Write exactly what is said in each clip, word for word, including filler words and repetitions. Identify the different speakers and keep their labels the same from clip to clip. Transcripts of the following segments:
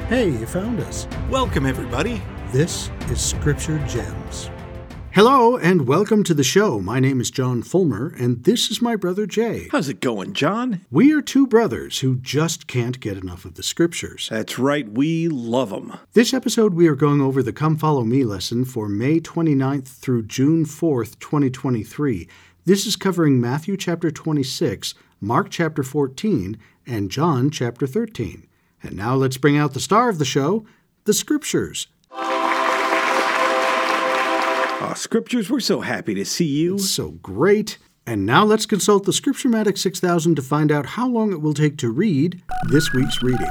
Speaker 1: Hey, you found us.
Speaker 2: Welcome, everybody.
Speaker 1: This is Scripture Gems. Hello, and welcome to the show. My name is John Fulmer, and this is my brother Jay.
Speaker 2: How's it going, John?
Speaker 1: We are two brothers who just can't get enough of the Scriptures.
Speaker 2: That's right, we love them.
Speaker 1: This episode, we are going over the Come Follow Me lesson for May twenty-ninth through June fourth, twenty twenty-three. This is covering Matthew chapter twenty-six, Mark chapter fourteen, and John chapter thirteen. And now let's bring out the star of the show, the Scriptures.
Speaker 2: Oh, Scriptures, we're so happy to see you.
Speaker 1: It's so great. And now let's consult the Scripturematic six thousand to find out how long it will take to read this week's reading.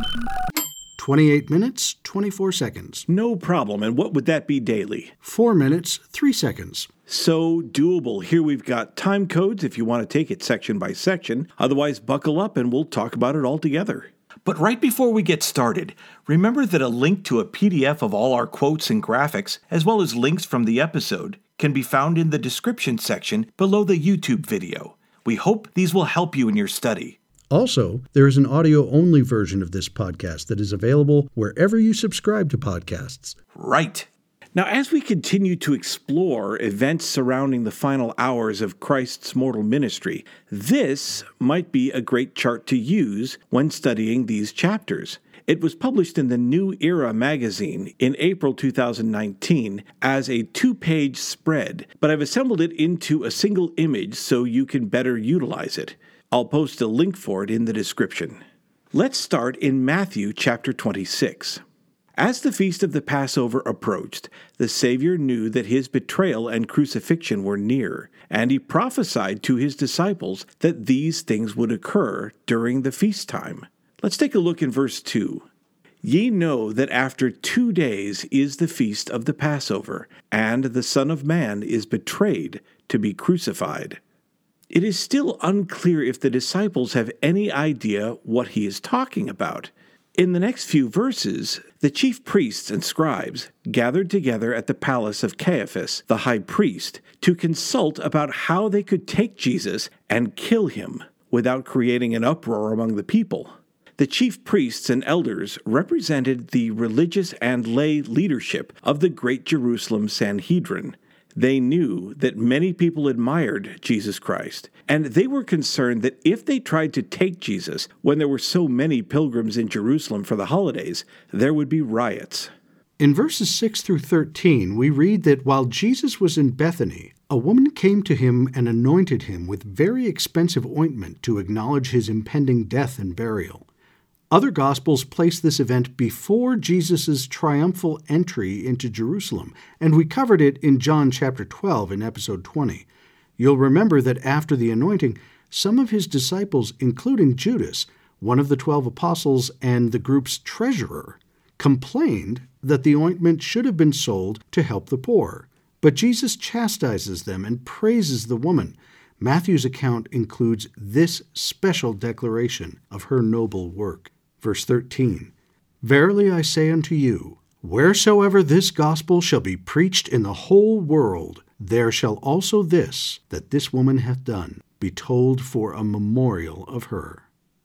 Speaker 1: twenty-eight minutes, twenty-four seconds.
Speaker 2: No problem. And what would that be daily?
Speaker 1: four minutes, three seconds.
Speaker 2: So doable. Here we've got time codes if you want to take it section by section. Otherwise, buckle up and we'll talk about it all together.
Speaker 3: But right before we get started, remember that a link to a P D F of all our quotes and graphics, as well as links from the episode, can be found in the description section below the YouTube video. We hope these will help you in your study.
Speaker 1: Also, there is an audio-only version of this podcast that is available wherever you subscribe to podcasts.
Speaker 3: Right.
Speaker 2: Now, as we continue to explore events surrounding the final hours of Christ's mortal ministry, this might be a great chart to use when studying these chapters. It was published in the New Era magazine in April two thousand nineteen as a two-page spread, but I've assembled it into a single image so you can better utilize it. I'll post a link for it in the description. Let's start in Matthew chapter twenty-six. As the feast of the Passover approached, the Savior knew that his betrayal and crucifixion were near, and he prophesied to his disciples that these things would occur during the feast time. Let's take a look in verse two. Ye know that after two days is the feast of the Passover, and the Son of Man is betrayed to be crucified. It is still unclear if the disciples have any idea what he is talking about. In the next few verses, the chief priests and scribes gathered together at the palace of Caiaphas, the high priest, to consult about how they could take Jesus and kill him without creating an uproar among the people. The chief priests and elders represented the religious and lay leadership of the great Jerusalem Sanhedrin. They knew that many people admired Jesus Christ, and they were concerned that if they tried to take Jesus when there were so many pilgrims in Jerusalem for the holidays, there would be riots.
Speaker 1: In verses six through thirteen, we read that while Jesus was in Bethany, a woman came to him and anointed him with very expensive ointment to acknowledge his impending death and burial. Other Gospels place this event before Jesus' triumphal entry into Jerusalem, and we covered it in John chapter twelve in episode twenty. You'll remember that after the anointing, some of his disciples, including Judas, one of the twelve apostles and the group's treasurer, complained that the ointment should have been sold to help the poor. But Jesus chastises them and praises the woman. Matthew's account includes this special declaration of her noble work. Verse thirteen, Verily I say unto you, wheresoever this gospel shall be preached in the whole world, there shall also this, that this woman hath done, be told for a memorial of her.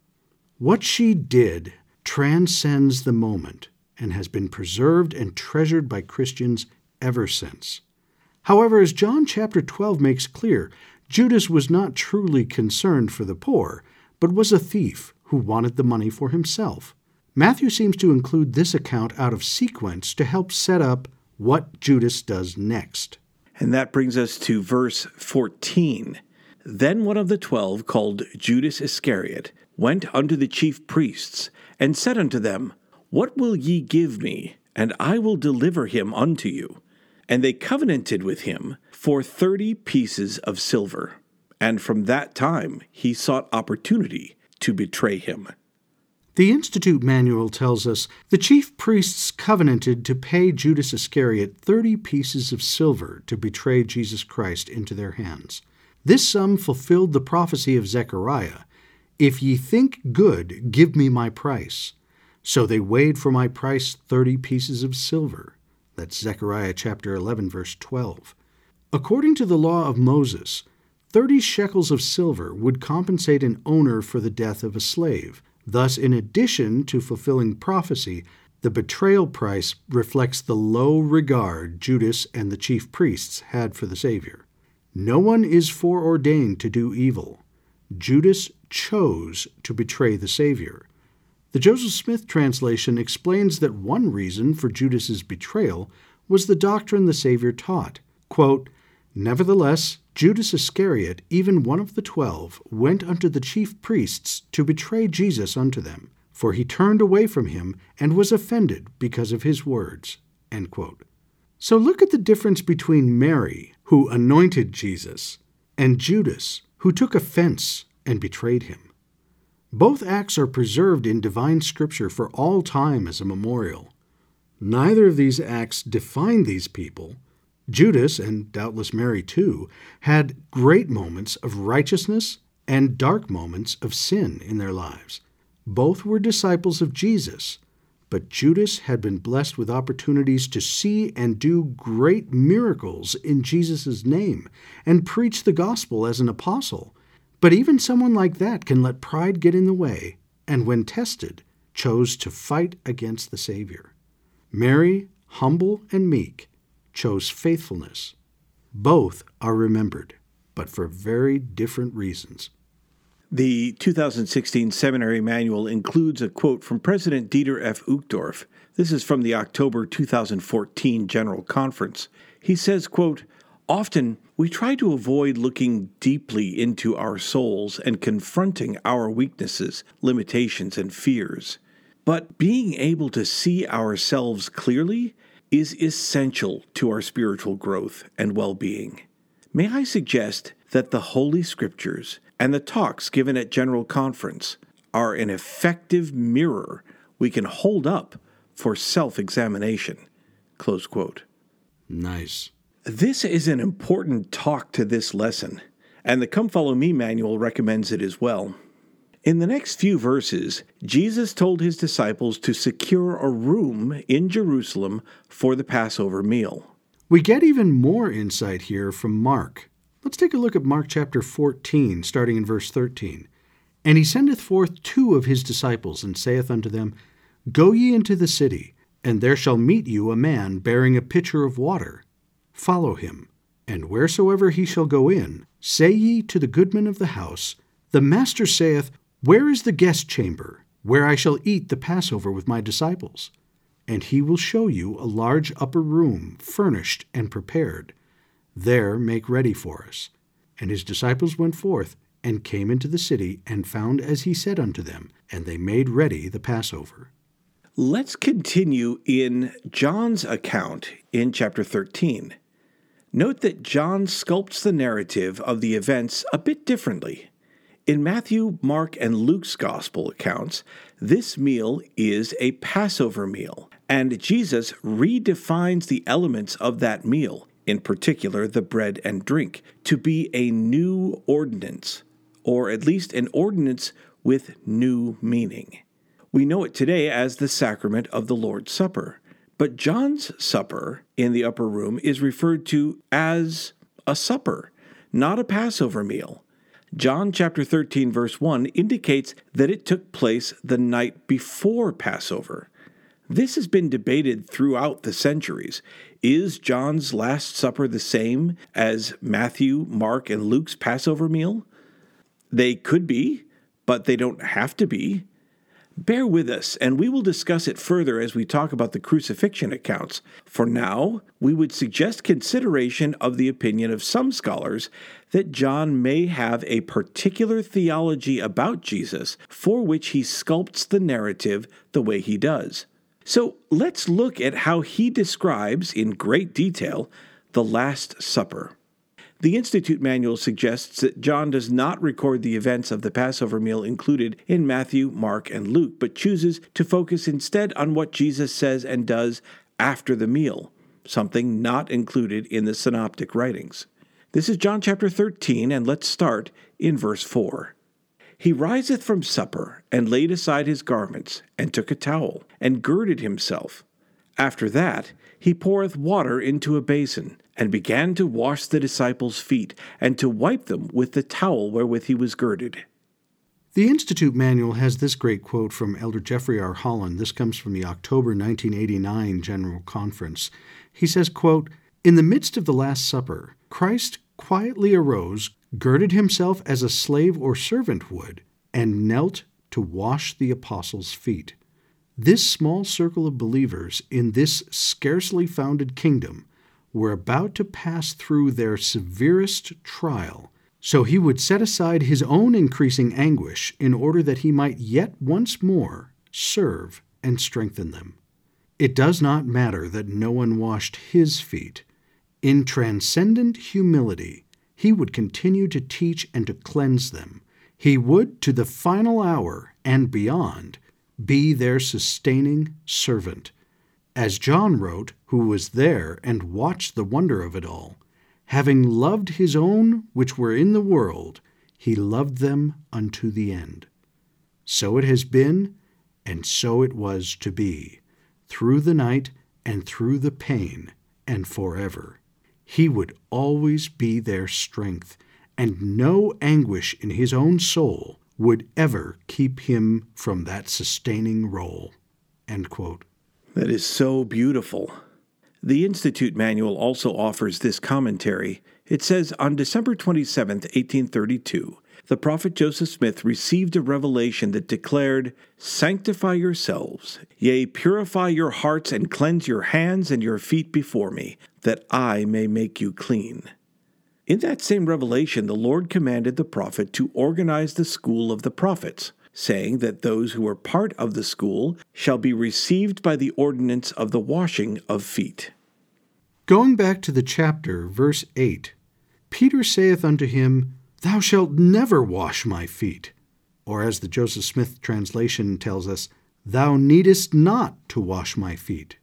Speaker 1: What she did transcends the moment and has been preserved and treasured by Christians ever since. However, as John chapter twelve makes clear, Judas was not truly concerned for the poor, but was a thief who wanted the money for himself. Matthew seems to include this account out of sequence to help set up what Judas does next.
Speaker 2: And that brings us to verse fourteen. Then one of the twelve, called Judas Iscariot, went unto the chief priests, and said unto them, What will ye give me, and I will deliver him unto you? And they covenanted with him for thirty pieces of silver. And from that time he sought opportunity to betray him.
Speaker 1: The Institute Manual tells us the chief priests covenanted to pay Judas Iscariot thirty pieces of silver to betray Jesus Christ into their hands. This sum fulfilled the prophecy of Zechariah, If ye think good, give me my price. So they weighed for my price thirty pieces of silver. That's Zechariah chapter eleven, verse twelve. According to the law of Moses, thirty shekels of silver would compensate an owner for the death of a slave. Thus, in addition to fulfilling prophecy, the betrayal price reflects the low regard Judas and the chief priests had for the Savior. No one is foreordained to do evil. Judas chose to betray the Savior. The Joseph Smith translation explains that one reason for Judas's betrayal was the doctrine the Savior taught. Quote, "Nevertheless, Judas Iscariot, even one of the twelve, went unto the chief priests to betray Jesus unto them. For he turned away from him and was offended because of his words." End quote. So look at the difference between Mary, who anointed Jesus, and Judas, who took offense and betrayed him. Both acts are preserved in divine Scripture for all time as a memorial. Neither of these acts define these people. Judas, and doubtless Mary too, had great moments of righteousness and dark moments of sin in their lives. Both were disciples of Jesus, but Judas had been blessed with opportunities to see and do great miracles in Jesus' name and preach the gospel as an apostle. But even someone like that can let pride get in the way, and when tested, chose to fight against the Savior. Mary, humble and meek, chose faithfulness. Both are remembered, but for very different reasons.
Speaker 2: The two thousand sixteen Seminary Manual includes a quote from President Dieter F. Uchtdorf. This is from the October two thousand fourteen General Conference. He says, quote, "Often we try to avoid looking deeply into our souls and confronting our weaknesses, limitations, and fears. But being able to see ourselves clearly is essential to our spiritual growth and well-being. May I suggest that the Holy Scriptures and the talks given at General Conference are an effective mirror we can hold up for self-examination." Close quote.
Speaker 1: Nice.
Speaker 2: This is an important talk to this lesson, and the Come Follow Me manual recommends it as well. In the next few verses, Jesus told his disciples to secure a room in Jerusalem for the Passover meal.
Speaker 1: We get even more insight here from Mark. Let's take a look at Mark chapter fourteen, starting in verse thirteen. "And he sendeth forth two of his disciples, and saith unto them, Go ye into the city, and there shall meet you a man bearing a pitcher of water. Follow him. And wheresoever he shall go in, say ye to the goodman of the house, The Master saith, Where is the guest chamber, where I shall eat the Passover with my disciples? And he will show you a large upper room, furnished and prepared. There make ready for us. And his disciples went forth, and came into the city, and found as he said unto them, and they made ready the Passover."
Speaker 2: Let's continue in John's account in chapter thirteen. Note that John sculpts the narrative of the events a bit differently. In Matthew, Mark, and Luke's gospel accounts, this meal is a Passover meal, and Jesus redefines the elements of that meal, in particular the bread and drink, to be a new ordinance, or at least an ordinance with new meaning. We know it today as the sacrament of the Lord's Supper, but John's supper in the upper room is referred to as a supper, not a Passover meal. John chapter thirteen verse one indicates that it took place the night before Passover. This has been debated throughout the centuries. Is John's Last Supper the same as Matthew, Mark, and Luke's Passover meal? They could be, but they don't have to be. Bear with us, and we will discuss it further as we talk about the crucifixion accounts. For now, we would suggest consideration of the opinion of some scholars that John may have a particular theology about Jesus for which he sculpts the narrative the way he does. So let's look at how he describes, in great detail, the Last Supper. The Institute Manual suggests that John does not record the events of the Passover meal included in Matthew, Mark, and Luke, but chooses to focus instead on what Jesus says and does after the meal, something not included in the synoptic writings. This is John chapter thirteen, and let's start in verse four. "He riseth from supper, and laid aside his garments, and took a towel, and girded himself. After that, he poureth water into a basin, and began to wash the disciples' feet, and to wipe them with the towel wherewith he was girded."
Speaker 1: The Institute Manual has this great quote from Elder Jeffrey R. Holland. This comes from the October nineteen eighty-nine General Conference. He says, quote, "In the midst of the Last Supper, Christ quietly arose, girded himself as a slave or servant would, and knelt to wash the apostles' feet. This small circle of believers in this scarcely founded kingdom were about to pass through their severest trial, so he would set aside his own increasing anguish in order that he might yet once more serve and strengthen them. It does not matter that no one washed his feet. In transcendent humility, he would continue to teach and to cleanse them. He would, to the final hour and beyond, be their sustaining servant. As John wrote, who was there and watched the wonder of it all, having loved his own which were in the world, he loved them unto the end. So it has been, and so it was to be, through the night and through the pain, and forever. He would always be their strength, and no anguish in his own soul would ever keep him from that sustaining role." End quote.
Speaker 2: That is so beautiful. The Institute Manual also offers this commentary. It says, on December twenty-seventh, eighteen thirty-two, the prophet Joseph Smith received a revelation that declared, "Sanctify yourselves, yea, purify your hearts and cleanse your hands and your feet before me, that I may make you clean." In that same revelation, the Lord commanded the prophet to organize the school of the prophets, saying that those who were part of the school shall be received by the ordinance of the washing of feet.
Speaker 1: Going back to the chapter, verse eight, Peter saith unto him, Thou shalt never wash my feet. Or as the Joseph Smith translation tells us, Thou needest not to wash my feet.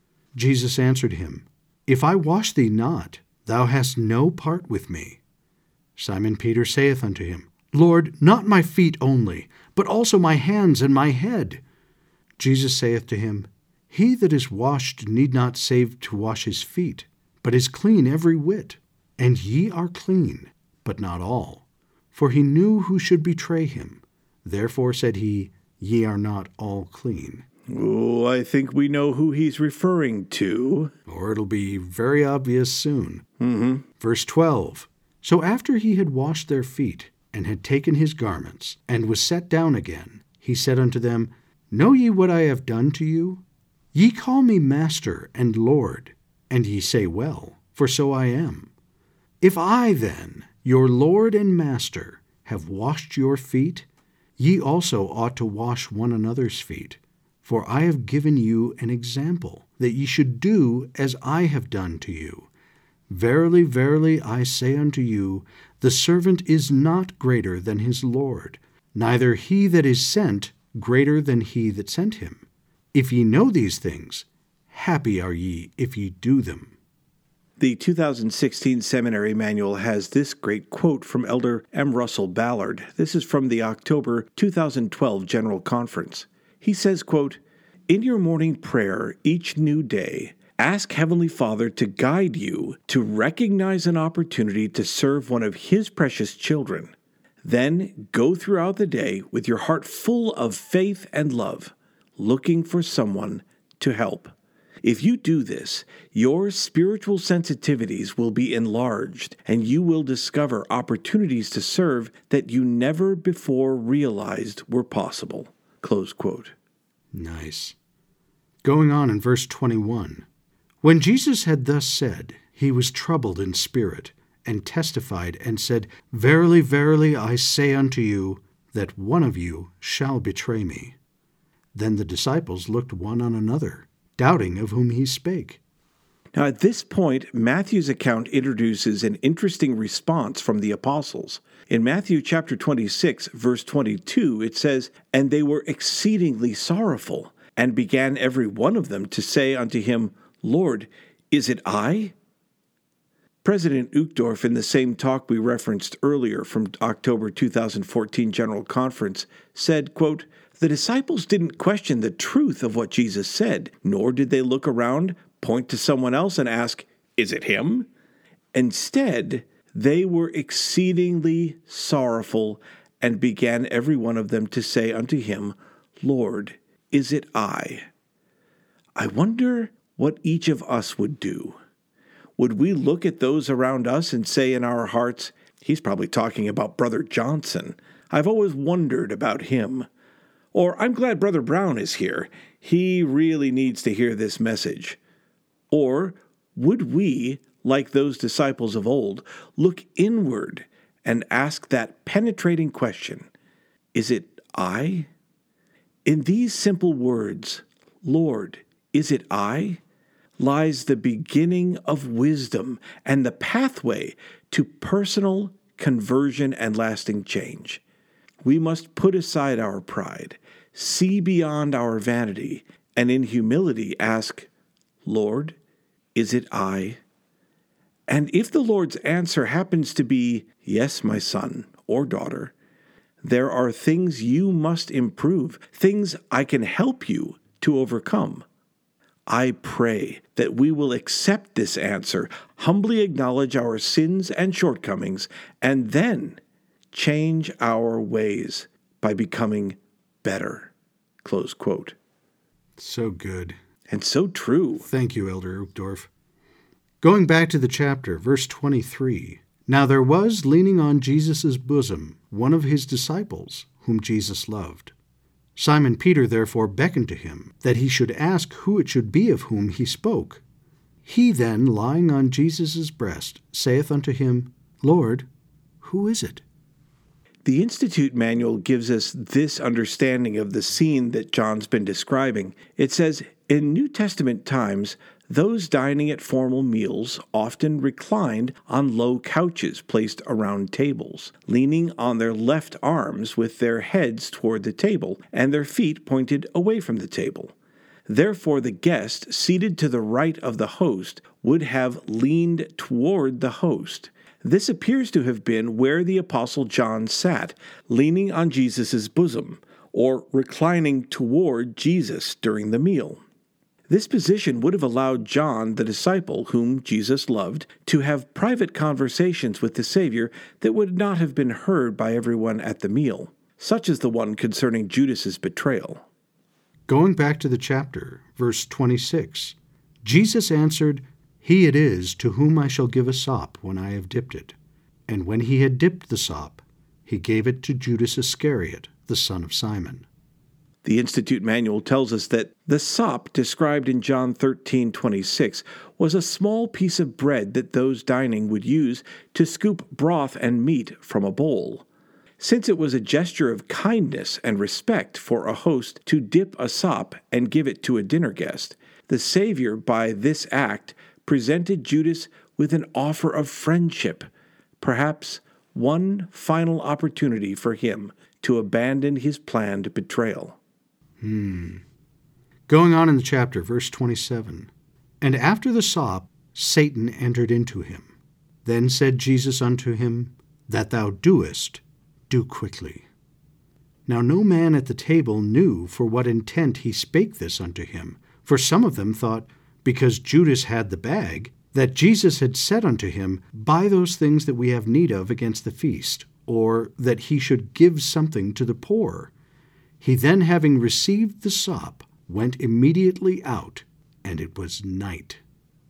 Speaker 1: Jesus answered him, If I wash thee not, thou hast no part with me. Simon Peter saith unto him, Lord, not my feet only, but also my hands and my head. Jesus saith to him, He that is washed need not save to wash his feet, but is clean every whit. And ye are clean, but not all. For he knew who should betray him. Therefore said he, Ye are not all clean.
Speaker 2: Oh, I think we know who he's referring to.
Speaker 1: Or it'll be very obvious soon.
Speaker 2: Mm-hmm.
Speaker 1: Verse twelve, So after he had washed their feet, and had taken his garments, and was set down again, he said unto them, Know ye what I have done to you? Ye call me Master and Lord, and ye say well, for so I am. If I then, your Lord and Master, have washed your feet, ye also ought to wash one another's feet. For I have given you an example, that ye should do as I have done to you. Verily, verily, I say unto you, the servant is not greater than his Lord, neither he that is sent greater than he that sent him. If ye know these things, happy are ye if ye do them.
Speaker 2: The two thousand sixteen Seminary Manual has this great quote from Elder M. Russell Ballard. This is from the October two thousand twelve General Conference. He says, quote, In your morning prayer each new day, ask Heavenly Father to guide you to recognize an opportunity to serve one of His precious children. Then go throughout the day with your heart full of faith and love, looking for someone to help. If you do this, your spiritual sensitivities will be enlarged, and you will discover opportunities to serve that you never before realized were possible. Close quote.
Speaker 1: Nice. Going on in verse twenty-one. When Jesus had thus said, he was troubled in spirit, and testified, and said, Verily, verily, I say unto you, that one of you shall betray me. Then the disciples looked one on another, doubting of whom he spake.
Speaker 2: Now at this point, Matthew's account introduces an interesting response from the apostles. In Matthew chapter twenty-six, verse twenty-two, it says, And they were exceedingly sorrowful, and began every one of them to say unto him, Lord, is it I? President Uchtdorf, in the same talk we referenced earlier from October two thousand fourteen General Conference, said, quote, The disciples didn't question the truth of what Jesus said, nor did they look around, point to someone else, and ask, Is it him? Instead, they were exceedingly sorrowful and began every one of them to say unto him, Lord, is it I? I wonder what each of us would do. Would we look at those around us and say in our hearts, he's probably talking about Brother Johnson. I've always wondered about him. Or, I'm glad Brother Brown is here. He really needs to hear this message. Or, would we, like those disciples of old, look inward and ask that penetrating question, is it I? In these simple words, Lord, is it I? Lies the beginning of wisdom and the pathway to personal conversion and lasting change. We must put aside our pride, see beyond our vanity, and in humility ask, Lord, is it I? And if the Lord's answer happens to be, yes, my son or daughter, there are things you must improve, things I can help you to overcome. I pray that we will accept this answer, humbly acknowledge our sins and shortcomings, and then change our ways by becoming better. Close quote.
Speaker 1: So good.
Speaker 2: And so true.
Speaker 1: Thank you, Elder Uchtdorf. Going back to the chapter, verse twenty-three. Now there was, leaning on Jesus' bosom, one of his disciples, whom Jesus loved. Simon Peter therefore beckoned to him, that he should ask who it should be of whom he spoke. He then, lying on Jesus' breast, saith unto him, Lord, who is it?
Speaker 2: The Institute Manual gives us this understanding of the scene that John's been describing. It says, in New Testament times, those dining at formal meals often reclined on low couches placed around tables, leaning on their left arms with their heads toward the table and their feet pointed away from the table. Therefore, the guest seated to the right of the host would have leaned toward the host. This appears to have been where the Apostle John sat, leaning on Jesus' bosom, or reclining toward Jesus during the meal. This position would have allowed John, the disciple whom Jesus loved, to have private conversations with the Savior that would not have been heard by everyone at the meal, such as the one concerning Judas's betrayal.
Speaker 1: Going back to the chapter, verse twenty-six, Jesus answered, He it is to whom I shall give a sop when I have dipped it. And when he had dipped the sop, he gave it to Judas Iscariot, the son of Simon.
Speaker 2: The Institute Manual tells us that the sop described in John thirteen twenty-six was a small piece of bread that those dining would use to scoop broth and meat from a bowl. Since it was a gesture of kindness and respect for a host to dip a sop and give it to a dinner guest, the Savior, by this act, presented Judas with an offer of friendship, perhaps one final opportunity for him to abandon his planned betrayal.
Speaker 1: Hmm. Going on in the chapter, verse twenty-seven. And after the sop, Satan entered into him. Then said Jesus unto him, That thou doest, do quickly. Now no man at the table knew for what intent he spake this unto him. For some of them thought, because Judas had the bag, that Jesus had said unto him, Buy those things that we have need of against the feast, or that he should give something to the poor. He then, having received the sop, went immediately out, and it was night.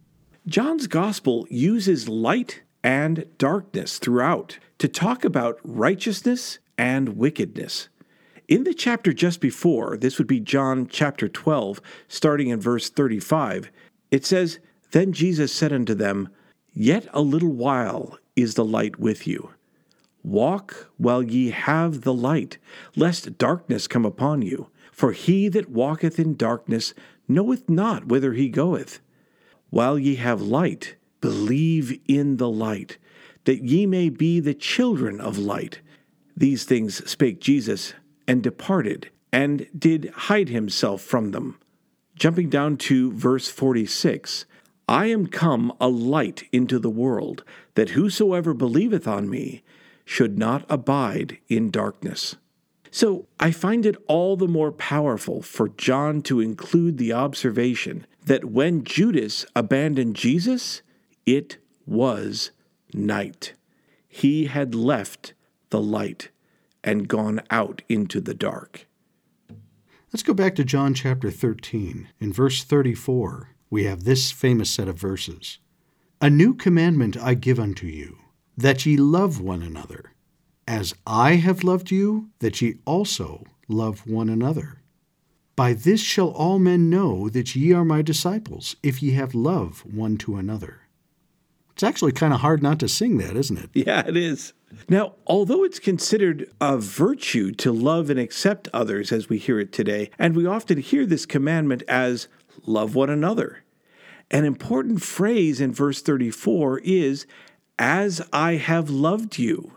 Speaker 2: John's Gospel uses light and darkness throughout to talk about righteousness and wickedness. In the chapter just before, this would be John chapter twelve, starting in verse thirty-five, it says, Then Jesus said unto them, Yet a little while is the light with you. Walk while ye have the light, lest darkness come upon you. For he that walketh in darkness knoweth not whither he goeth. While ye have light, believe in the light, that ye may be the children of light. These things spake Jesus, and departed, and did hide himself from them. Jumping down to verse forty-six, I am come a light into the world, that whosoever believeth on me should not abide in darkness. So I find it all the more powerful for John to include the observation that when Judas abandoned Jesus, it was night. He had left the light, and gone out into the dark.
Speaker 1: Let's go back to John chapter thirteen. In verse thirty-four, we have this famous set of verses. A new commandment I give unto you, that ye love one another. As I have loved you, that ye also love one another. By this shall all men know that ye are my disciples, if ye have love one to another. It's actually kind of hard not to sing that, isn't it?
Speaker 2: Yeah, it is. Now, although it's considered a virtue to love and accept others as we hear it today, and we often hear this commandment as love one another, an important phrase in verse thirty-four is, as I have loved you.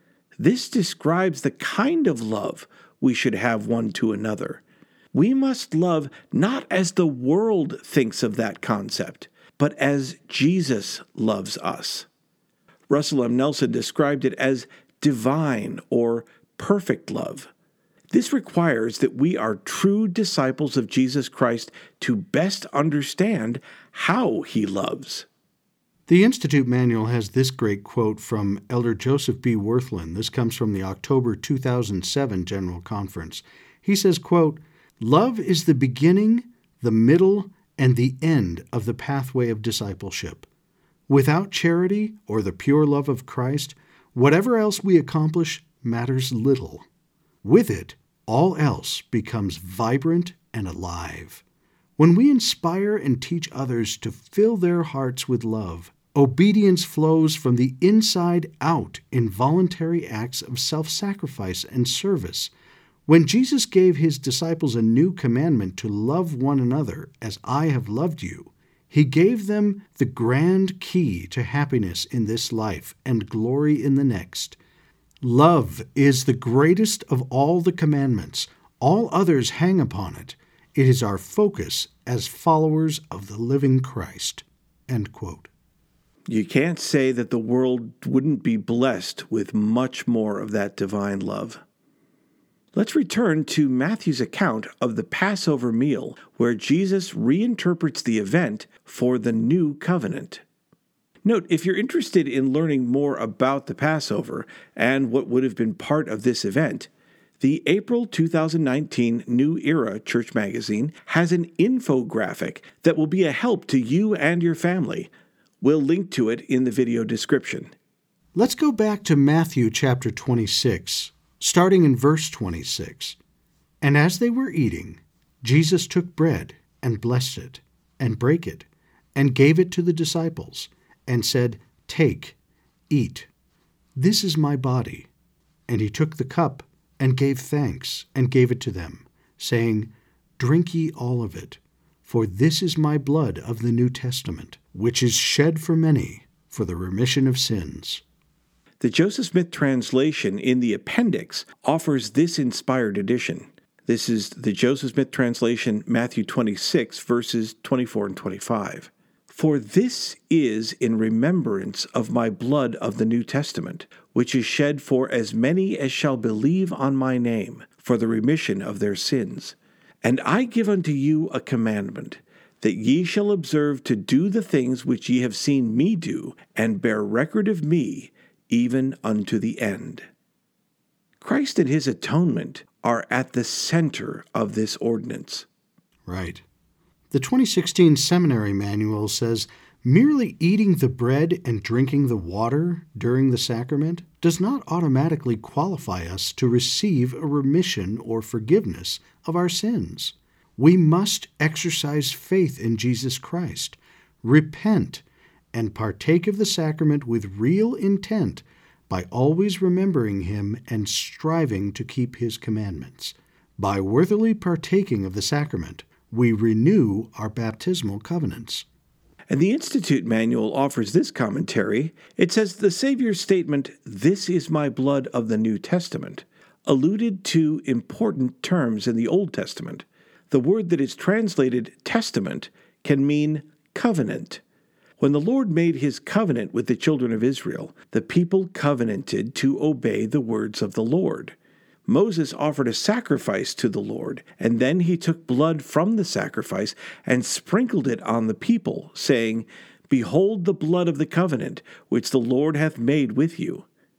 Speaker 2: This describes the kind of love we should have one to another. We must love not as the world thinks of that concept, but as Jesus loves us. Russell M. Nelson described it as divine or perfect love. This requires that we are true disciples of Jesus Christ to best understand how he loves.
Speaker 1: The Institute Manual has this great quote from Elder Joseph B. Wirthlin. This comes from the October two thousand seven General Conference. He says, quote, "Love is the beginning, the middle, and the end of the pathway of discipleship. Without charity or the pure love of Christ, whatever else we accomplish matters little. With it, all else becomes vibrant and alive. When we inspire and teach others to fill their hearts with love, obedience flows from the inside out in voluntary acts of self-sacrifice and service. When Jesus gave his disciples a new commandment to love one another as I have loved you, he gave them the grand key to happiness in this life and glory in the next. Love is the greatest of all the commandments. All others hang upon it. It is our focus as followers of the living Christ." End quote.
Speaker 2: You can't say that the world wouldn't be blessed with much more of that divine love. Let's return to Matthew's account of the Passover meal, where Jesus reinterprets the event for the new covenant. Note, if you're interested in learning more about the Passover and what would have been part of this event, the April two thousand nineteen New Era Church Magazine has an infographic that will be a help to you and your family. We'll link to it in the video description.
Speaker 1: Let's go back to Matthew chapter twenty-six, starting in verse twenty-six. And as they were eating, Jesus took bread and blessed it, and brake it, and gave it to the disciples, and said, Take, eat. This is my body. And he took the cup, and gave thanks, and gave it to them, saying, Drink ye all of it, for this is my blood of the New Testament, which is shed for many for the remission of sins.
Speaker 2: The Joseph Smith translation in the appendix offers this inspired edition. This is the Joseph Smith translation, Matthew twenty-six, verses twenty-four and twenty-five. For this is in remembrance of my blood of the New Testament, which is shed for as many as shall believe on my name, for the remission of their sins. And I give unto you a commandment, that ye shall observe to do the things which ye have seen me do, and bear record of me, even unto the end. Christ and his atonement are at the center of this ordinance.
Speaker 1: Right. The twenty sixteen Seminary Manual says, merely eating the bread and drinking the water during the sacrament does not automatically qualify us to receive a remission or forgiveness of our sins. We must exercise faith in Jesus Christ, repent, and partake of the sacrament with real intent by always remembering him and striving to keep his commandments. By worthily partaking of the sacrament, we renew our baptismal covenants.
Speaker 2: And the Institute Manual offers this commentary. It says the Savior's statement, "This is my blood of the New Testament," alluded to important terms in the Old Testament. The word that is translated testament can mean covenant. When the Lord made his covenant with the children of Israel, the people covenanted to obey the words of the Lord. Moses offered a sacrifice to the Lord, and then he took blood from the sacrifice and sprinkled it on the people, saying, Behold the blood of the covenant, which the Lord hath made with you.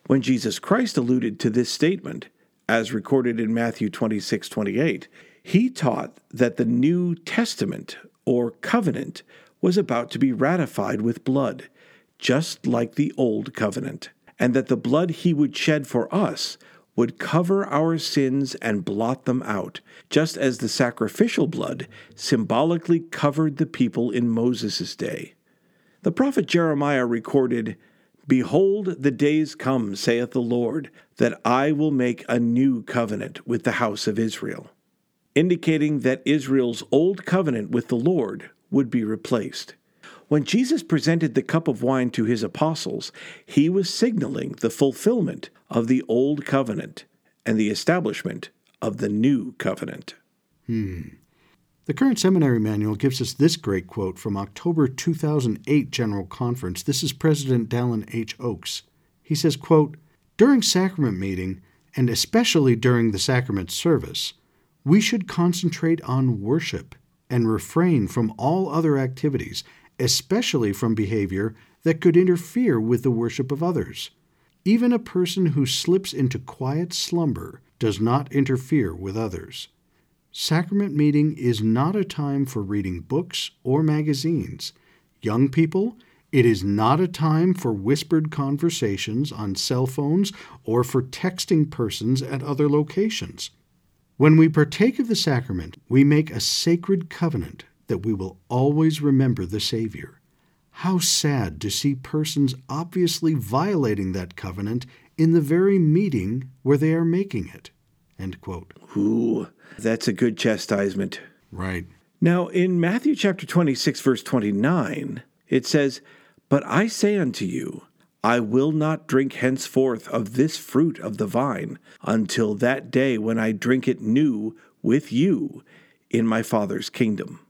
Speaker 2: When Jesus Christ alluded to this statement, as recorded in Matthew twenty-six twenty-eight, he taught that the New Testament, or covenant, was about to be ratified with blood, just like the Old Covenant, and that the blood he would shed for us would cover our sins and blot them out, just as the sacrificial blood symbolically covered the people in Moses' day. The prophet Jeremiah recorded, "Behold, the days come, saith the Lord, that I will make a new covenant with the house of Israel," indicating that Israel's old covenant with the Lord would be replaced. When Jesus presented the cup of wine to his apostles, he was signaling the fulfillment of the old covenant and the establishment of the new covenant.
Speaker 1: Hmm. The Current Seminary Manual gives us this great quote from October two thousand eight General Conference. This is President Dallin H. Oakes. He says, quote, "During sacrament meeting, and especially during the sacrament service, we should concentrate on worship and refrain from all other activities, especially from behavior that could interfere with the worship of others. Even a person who slips into quiet slumber does not interfere with others. Sacrament meeting is not a time for reading books or magazines. Young people, it is not a time for whispered conversations on cell phones or for texting persons at other locations. When we partake of the sacrament, we make a sacred covenant that we will always remember the Savior. How sad to see persons obviously violating that covenant in the very meeting where they are making it." End quote.
Speaker 2: Ooh, that's a good chastisement.
Speaker 1: Right.
Speaker 2: Now, in Matthew chapter twenty-six, verse twenty-nine, it says, "But I say unto you, I will not drink henceforth of this fruit of the vine until that day when I drink it new with you in my Father's kingdom."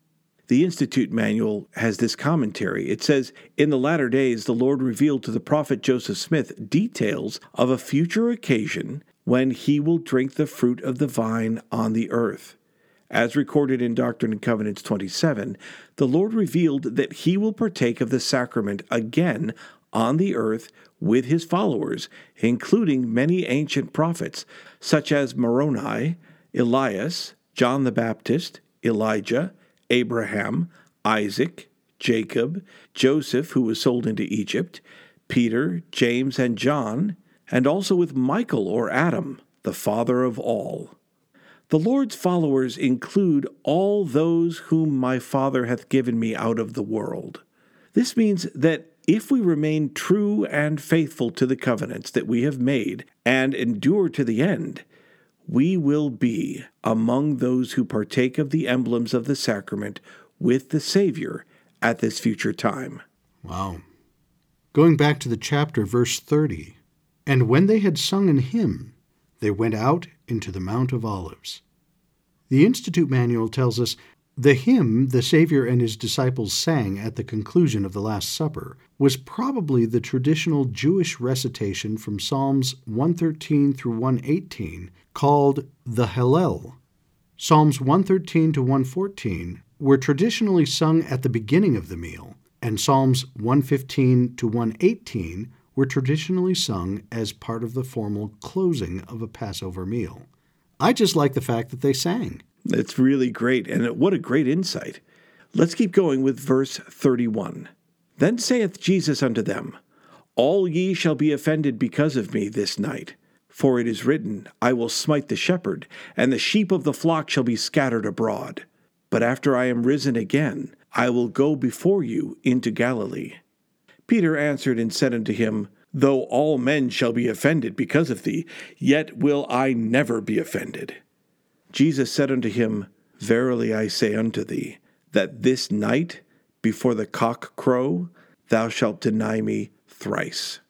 Speaker 2: The Institute Manual has this commentary. It says, "In the latter days the Lord revealed to the prophet Joseph Smith details of a future occasion when he will drink the fruit of the vine on the earth. As recorded in Doctrine and Covenants twenty-seven, the Lord revealed that he will partake of the sacrament again on the earth with his followers, including many ancient prophets, such as Moroni, Elias, John the Baptist, Elijah, Abraham, Isaac, Jacob, Joseph, who was sold into Egypt, Peter, James, and John, and also with Michael or Adam, the father of all. The Lord's followers include all those whom my Father hath given me out of the world." This means that if we remain true and faithful to the covenants that we have made and endure to the end, we will be among those who partake of the emblems of the sacrament with the Savior at this future time.
Speaker 1: Wow. Going back to the chapter, verse thirty, "And when they had sung an hymn, they went out into the Mount of Olives." The Institute Manual tells us, "The hymn the Savior and his disciples sang at the conclusion of the Last Supper was probably the traditional Jewish recitation from Psalms one thirteen through one eighteen, called the Hallel. Psalms one thirteen to one fourteen were traditionally sung at the beginning of the meal, and Psalms one fifteen to one eighteen were traditionally sung as part of the formal closing of a Passover meal. I just like the fact that they sang."
Speaker 2: It's really great, and what a great insight. Let's keep going with verse thirty-one. "Then saith Jesus unto them, All ye shall be offended because of me this night. For it is written, I will smite the shepherd, and the sheep of the flock shall be scattered abroad. But after I am risen again, I will go before you into Galilee. Peter answered and said unto him, Though all men shall be offended because of thee, yet will I never be offended. Jesus said unto him, Verily I say unto thee, that this night, before the cock crow, thou shalt deny me thrice.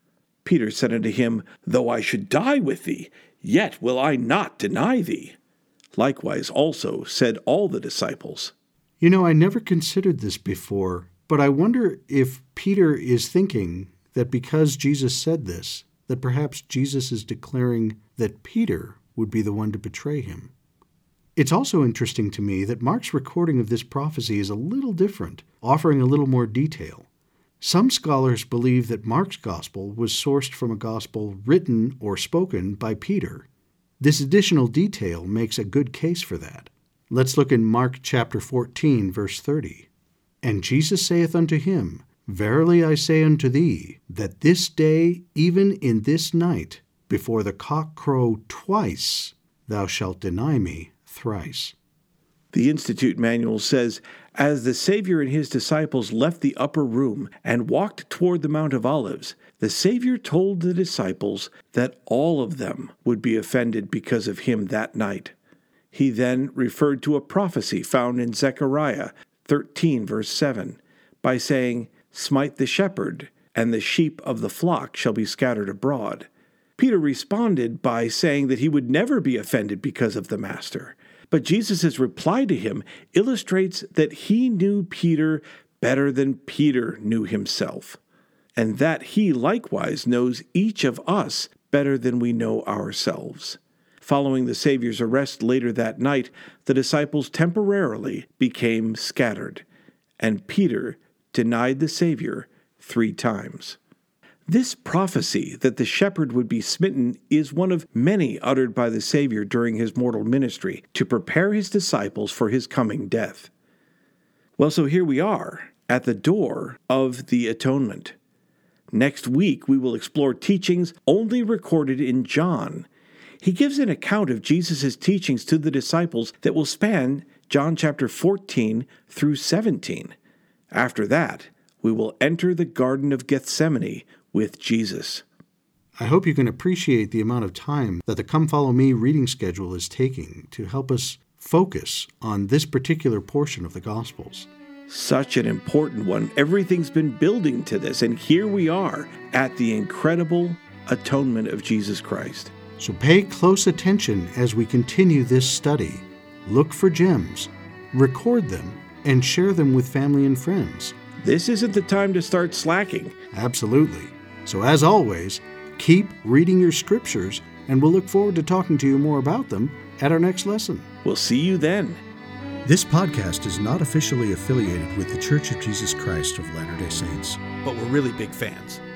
Speaker 2: Peter said unto him, Though I should die with thee, yet will I not deny thee. Likewise also said all the disciples.
Speaker 1: You know, I never considered this before, but I wonder if Peter is thinking that because Jesus said this, that perhaps Jesus is declaring that Peter would be the one to betray him. It's also interesting to me that Mark's recording of this prophecy is a little different, offering a little more detail. Some scholars believe that Mark's gospel was sourced from a gospel written or spoken by Peter. This additional detail makes a good case for that. Let's look in Mark chapter fourteen, verse thirty. And Jesus saith unto him, Verily I say unto thee, that this day, even in this night, before the cock crow twice, thou shalt deny me thrice.
Speaker 2: The Institute Manual says, As the Savior and his disciples left the upper room and walked toward the Mount of Olives, the Savior told the disciples that all of them would be offended because of him that night. He then referred to a prophecy found in Zechariah thirteen, verse seven, by saying, Smite the shepherd, and the sheep of the flock shall be scattered abroad. Peter responded by saying that he would never be offended because of the Master. But Jesus' reply to him illustrates that he knew Peter better than Peter knew himself, and that he likewise knows each of us better than we know ourselves. Following the Savior's arrest later that night, the disciples temporarily became scattered, and Peter denied the Savior three times. This prophecy that the shepherd would be smitten is one of many uttered by the Savior during his mortal ministry to prepare his disciples for his coming death. Well, so here we are at the door of the atonement. Next week, we will explore teachings only recorded in John. He gives an account of Jesus' teachings to the disciples that will span John chapter fourteen through seventeen. After that, we will enter the Garden of Gethsemane with Jesus.
Speaker 1: I hope you can appreciate the amount of time that the Come Follow Me reading schedule is taking to help us focus on this particular portion of the Gospels.
Speaker 2: Such an important one. Everything's been building to this, and here we are at the incredible atonement of Jesus Christ.
Speaker 1: So pay close attention as we continue this study. Look for gems, record them, and share them with family and friends.
Speaker 2: This isn't the time to start slacking.
Speaker 1: Absolutely. So as always, keep reading your scriptures, and we'll look forward to talking to you more about them at our next lesson.
Speaker 2: We'll see you then.
Speaker 1: This podcast is not officially affiliated with The Church of Jesus Christ of Latter-day Saints.
Speaker 3: But we're really big fans.